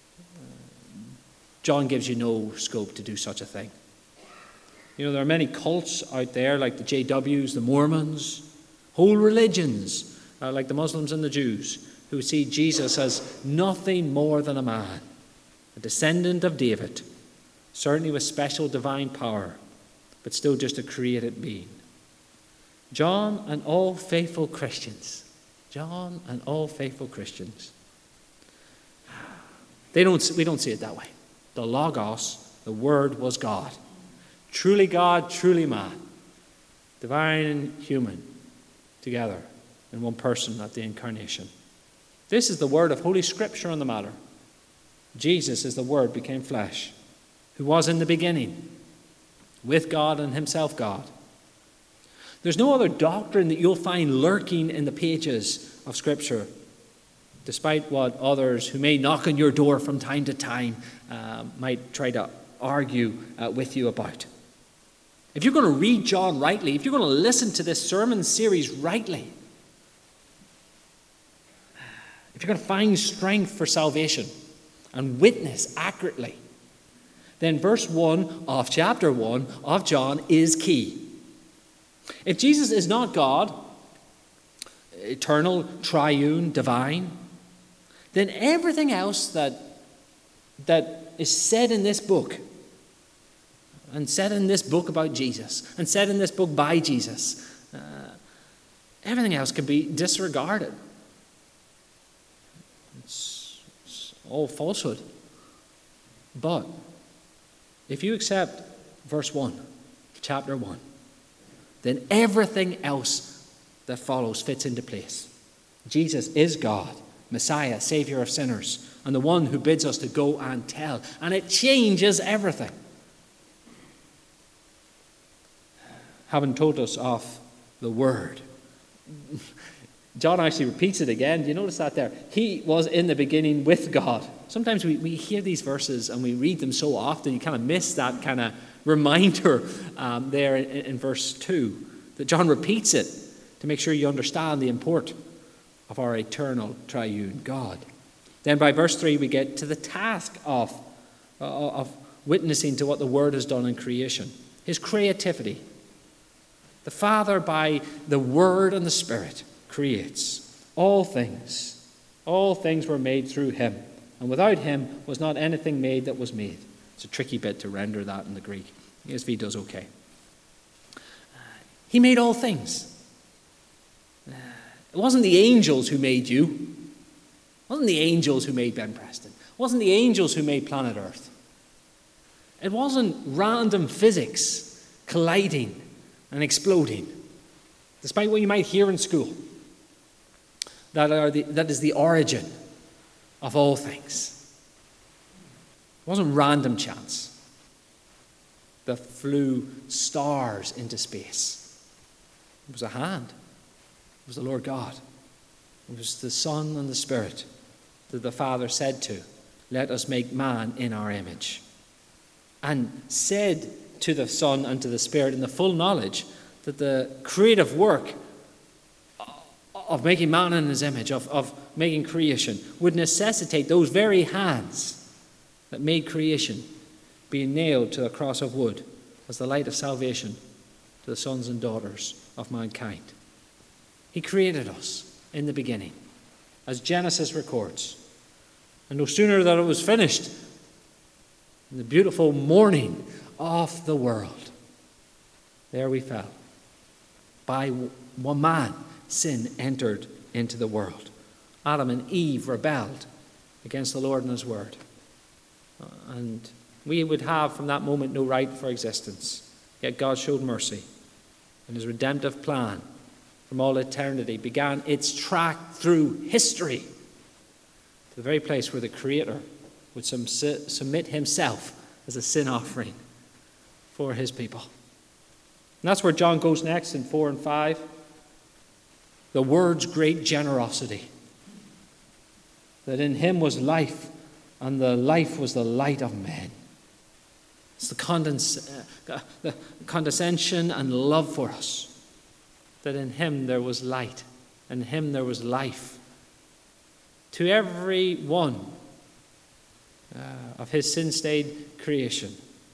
John gives you no scope to do such a thing. You know, there are many cults out there, like the J Ws, the Mormons, whole religions, uh, like the Muslims and the Jews, who see Jesus as nothing more than a man, a descendant of David, certainly with special divine power, but still just a created being. John and all faithful Christians. John and all faithful Christians. They don't, we don't see it that way. The Logos, the Word, was God. Truly God, truly man. Divine and human together in one person at the incarnation. This is the word of Holy Scripture on the matter. Jesus is the Word became flesh, who was in the beginning, with God and himself God. There's no other doctrine that you'll find lurking in the pages of Scripture, despite what others who may knock on your door from time to time uh, might try to argue uh, with you about. If you're going to read John rightly, if you're going to listen to this sermon series rightly, if you're going to find strength for salvation and witness accurately, then verse one of chapter one of John is key. If Jesus is not God, eternal, triune, divine, then everything else that, that is said in this book, and said in this book about Jesus, and said in this book by Jesus, uh, everything else can be disregarded. It's, it's all falsehood. But if you accept verse one, chapter one, then everything else that follows fits into place. Jesus is God, Messiah, Savior of sinners, and the one who bids us to go and tell. And it changes everything. Having told us of the Word, John actually repeats it again. Do you notice that there? He was in the beginning with God. Sometimes we, we hear these verses and we read them so often, you kind of miss that kind of reminder um, there in, in verse two, that John repeats it to make sure you understand the import of our eternal triune God. Then by verse three we get to the task of, uh, of witnessing to what the Word has done in creation. His creativity. The Father, by the Word and the Spirit, creates all things. All things were made through him, and without him was not anything made that was made. It's a tricky bit to render that in the Greek. E S V does okay. He made all things. It wasn't the angels who made you. It wasn't the angels who made Ben Preston. It wasn't the angels who made planet Earth. It wasn't random physics colliding and exploding, despite what you might hear in school, that, are the, that is the origin of all things. It wasn't random chance that flew stars into space. It was a hand. It was the Lord God. It was the Son and the Spirit that the Father said to, "Let us make man in our image." And said to the Son and to the Spirit in the full knowledge that the creative work of making man in his image, of, of making creation, would necessitate those very hands that made creation being nailed to a cross of wood as the light of salvation to the sons and daughters of mankind. He created us in the beginning, as Genesis records. And no sooner that it was finished, in the beautiful morning of the world, there we fell. By one man, sin entered into the world. Adam and Eve rebelled against the Lord and his word. And we would have from that moment no right for existence. Yet God showed mercy, and his redemptive plan from all eternity began its track through history to the very place where the Creator would submit himself as a sin offering for his people. And that's where John goes next in four and five. The Word's great generosity. That in him was life, and the life was the light of men. It's the, condens- uh, the condescension and love for us. That in him there was light, and in him there was life. To every one uh, of his sin-stained creation,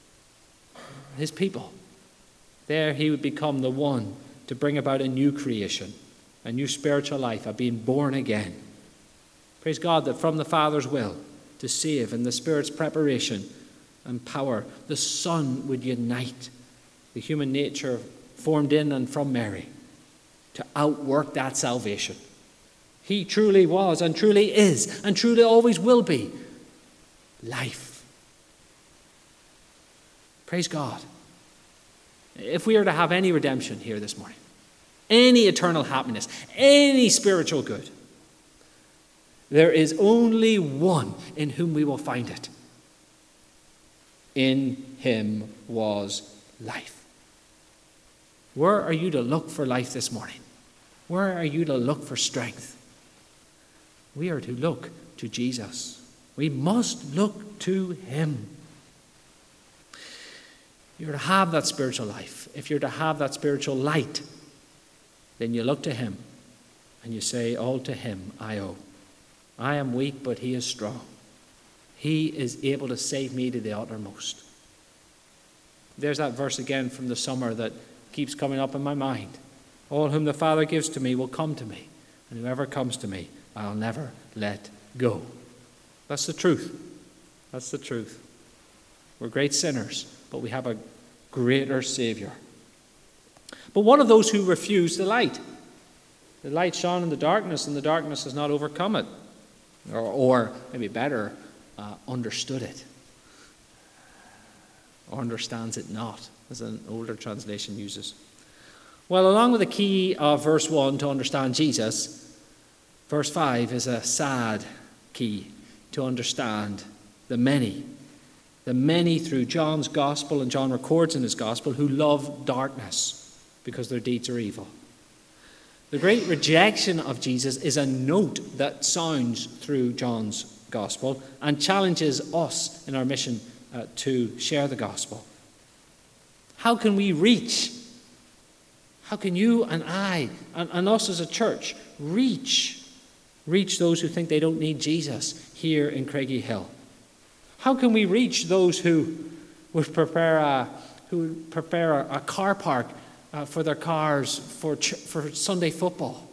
his people, there he would become the one to bring about a new creation, a new spiritual life, a being born again. Praise God that from the Father's will to save and the Spirit's preparation and power, the Son would unite the human nature formed in and from Mary to outwork that salvation. He truly was and truly is and truly always will be life. Praise God. If we are to have any redemption here this morning, any eternal happiness, any spiritual good, there is only one in whom we will find it. In him was life. Where are you to look for life this morning? Where are you to look for strength? We are to look to Jesus. We must look to him. You're to have that spiritual life. If you're to have that spiritual light, then you look to him and you say, all to him I owe. I am weak, but he is strong. He is able to save me to the uttermost. There's that verse again from the summer that keeps coming up in my mind. All whom the Father gives to me will come to me, and whoever comes to me, I'll never let go. That's the truth. That's the truth. We're great sinners, but we have a greater Savior. But one of those who refused the light. The light shone in the darkness, and the darkness has not overcome it. Or, or maybe better, uh, understood it. Or understands it not, as an older translation uses. Well, along with the key of verse one to understand Jesus, verse five is a sad key to understand the many. The many through John's gospel, and John records in his gospel, who love darkness because their deeds are evil. The great rejection of Jesus is a note that sounds through John's gospel and challenges us in our mission uh, to share the gospel. How can we reach? How can you and I and, and us as a church reach? Reach those who think they don't need Jesus here in Craigie Hill? How can we reach those who would prepare a, who would prepare a, a car park uh, for their cars for ch- for Sunday football,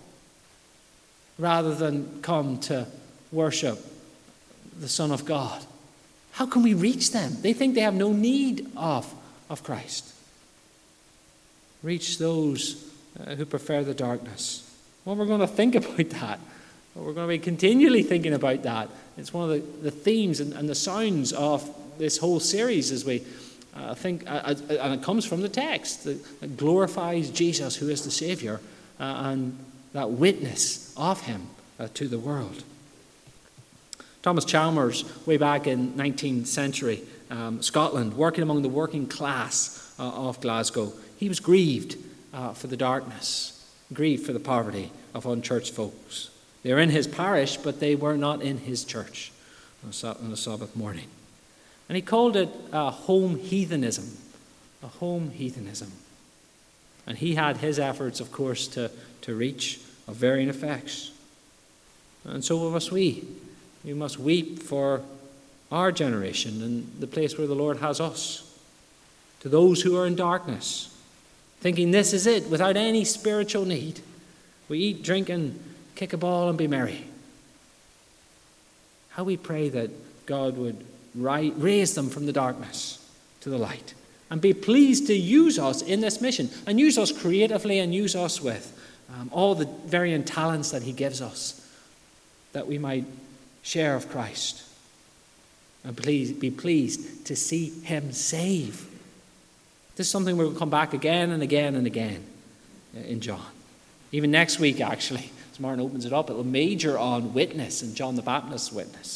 rather than come to worship the Son of God? How can we reach them? They think they have no need of, of Christ. Reach those uh, who prefer the darkness. Well, we're going to think about that. We're going to be continually thinking about that. It's one of the, the themes and, and the sounds of this whole series as we uh, think, uh, uh, and it comes from the text that, that glorifies Jesus, who is the Savior, uh, and that witness of him uh, to the world. Thomas Chalmers, way back in nineteenth century um, Scotland, working among the working class uh, of Glasgow, he was grieved uh, for the darkness, grieved for the poverty of unchurched folks. They were in his parish, but they were not in his church on a Sabbath morning. And he called it uh, home heathenism, a home heathenism. And he had his efforts, of course, to, to reach of varying effects. And so must we. We must weep for our generation and the place where the Lord has us. To those who are in darkness, thinking this is it, without any spiritual need. We eat, drink, and kick a ball and be merry. How we pray that God would ri- raise them from the darkness to the light and be pleased to use us in this mission and use us creatively and use us with um, all the varying talents that he gives us, that we might share of Christ and please, be pleased to see him save. This is something we'll come back again and again and again in John. Even next week, actually, as Martin opens it up, it will major on witness and John the Baptist's witness.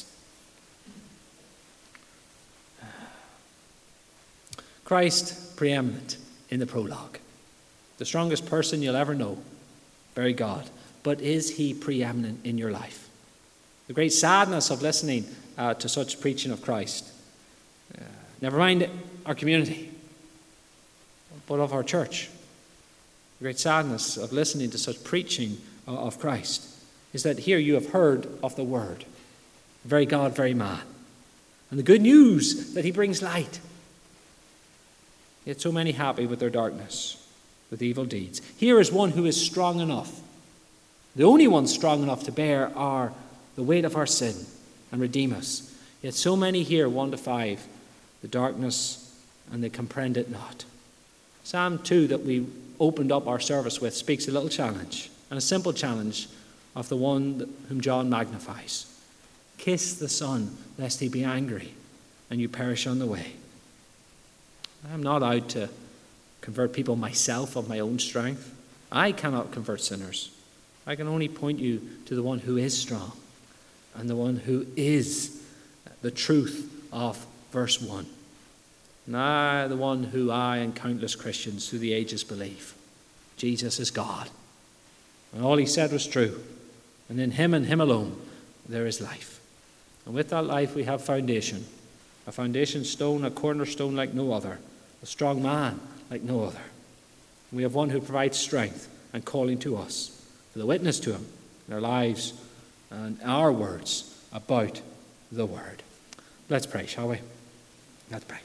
Christ preeminent in the prologue. The strongest person you'll ever know. Very God. But is he preeminent in your life? The great sadness of listening uh, to such preaching of Christ. Uh, never mind our community, but of our church. The great sadness of listening to such preaching of Christ is that here you have heard of the Word, very God, very man, and the good news that he brings light. Yet so many happy with their darkness, with evil deeds. Here is one who is strong enough, the only one strong enough to bear our the weight of our sin and redeem us. Yet so many here, one to five, the darkness, and they comprehend it not. Psalm two that we opened up our service with speaks a little challenge, and a simple challenge of the one whom John magnifies. Kiss the Son, lest he be angry, and you perish on the way. I'm not out to convert people myself of my own strength. I cannot convert sinners. I can only point you to the one who is strong, and the one who is the truth of verse one. And I, the one who I and countless Christians through the ages believe. Jesus is God. And all he said was true. And in him and him alone, there is life. And with that life we have foundation. A foundation stone, a cornerstone like no other. A strong man like no other. We have one who provides strength and calling to us for the witness to him in our lives and our words about the word. Let's pray, shall we? Let's pray.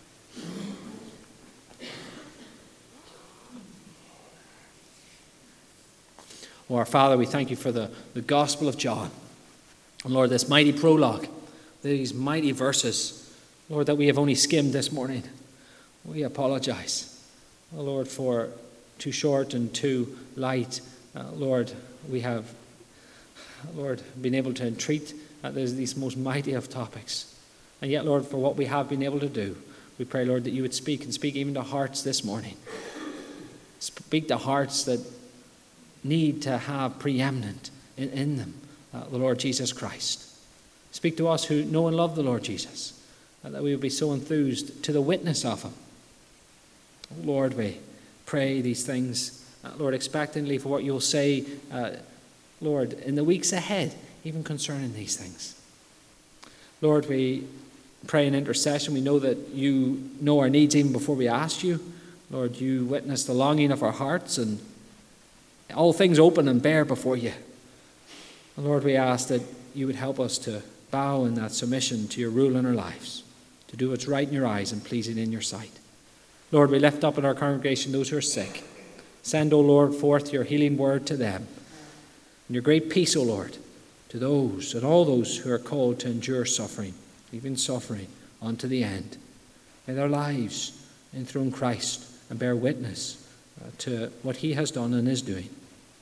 Oh, our Father, we thank you for the, the Gospel of John. And Lord, this mighty prologue, these mighty verses, Lord, that we have only skimmed this morning. We apologize, oh Lord, for too short and too light. Uh, Lord, we have, Lord, been able to entreat uh, these most mighty of topics. And yet, Lord, for what we have been able to do, we pray, Lord, that you would speak and speak even to hearts this morning. Speak to hearts that need to have preeminent in, in them uh, the Lord Jesus Christ. Speak to us who know and love the Lord Jesus, uh, that we would be so enthused to the witness of him. Oh, Lord, we pray these things, uh, Lord, expectantly for what you'll say, uh, Lord, in the weeks ahead, even concerning these things. Lord, we pray in intercession. We know that you know our needs even before we ask you. Lord, you witness the longing of our hearts, and all things open and bare before you. And Lord, we ask that you would help us to bow in that submission to your rule in our lives, to do what's right in your eyes and pleasing in your sight. Lord, we lift up in our congregation those who are sick. Send, O Lord, forth your healing word to them. And your great peace, O Lord, to those and all those who are called to endure suffering, even suffering unto the end. May their lives enthrone Christ and bear witness uh, to what he has done and is doing.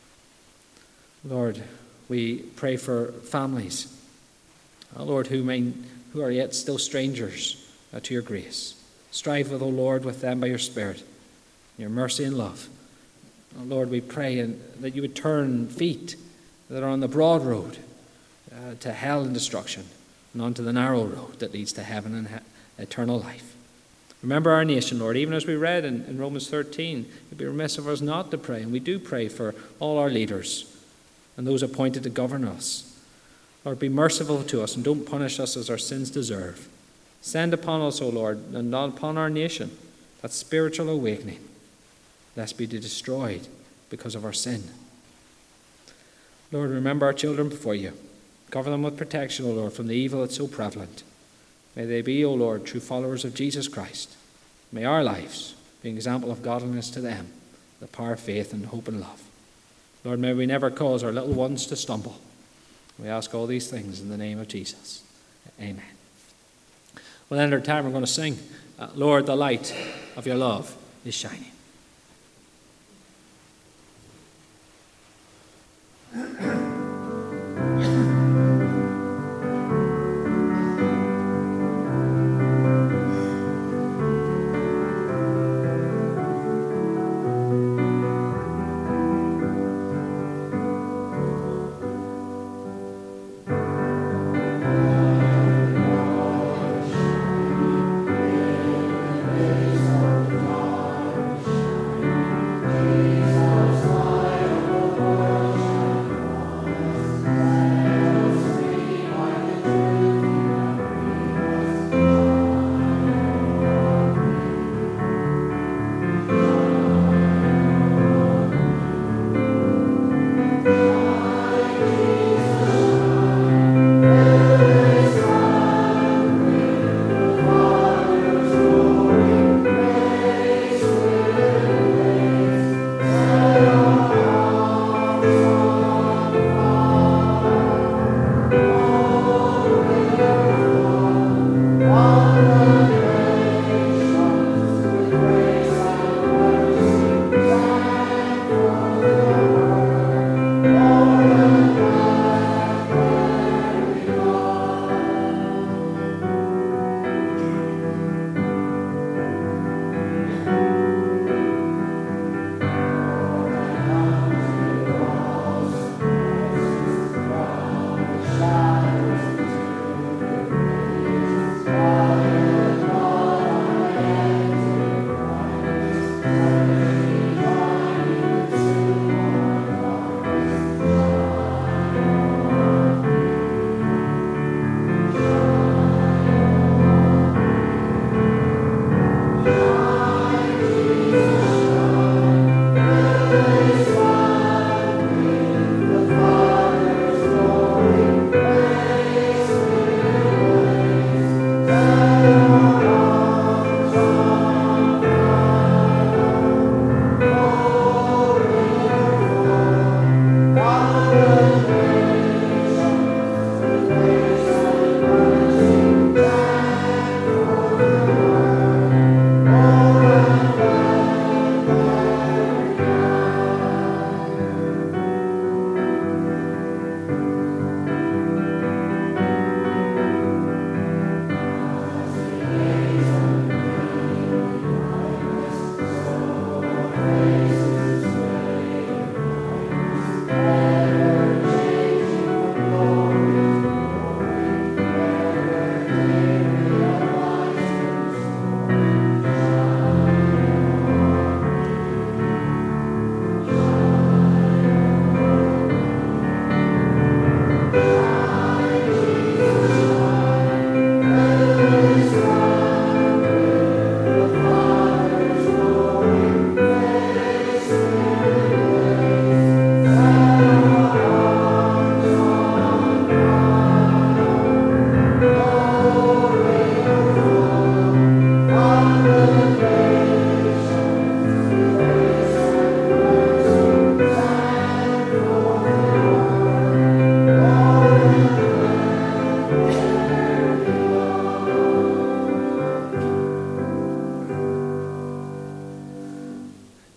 Lord, we pray for families, uh, Lord, who, may, who are yet still strangers uh, to your grace. Strive with, O Lord, with them by your Spirit, your mercy and love. Oh, Lord, we pray and, that you would turn feet that are on the broad road uh, to hell and destruction, and onto the narrow road that leads to heaven and he- eternal life. Remember our nation, Lord, even as we read in, in Romans thirteen, it would be remiss of us not to pray, and we do pray for all our leaders and those appointed to govern us. Lord, be merciful to us and don't punish us as our sins deserve. Send upon us, O Lord, and upon our nation, that spiritual awakening, lest we be destroyed because of our sin. Lord, remember our children before you. Cover them with protection, O Lord, from the evil that's so prevalent. May they be, O Lord, true followers of Jesus Christ. May our lives be an example of godliness to them, the power of faith and hope and love. Lord, may we never cause our little ones to stumble. We ask all these things in the name of Jesus. Amen. Well, end our time, we're going to sing, uh, Lord, the light of your love is shining.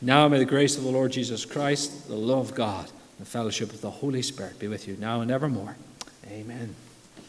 Now may the grace of the Lord Jesus Christ, the love of God, and the fellowship of the Holy Spirit be with you now and evermore. Amen.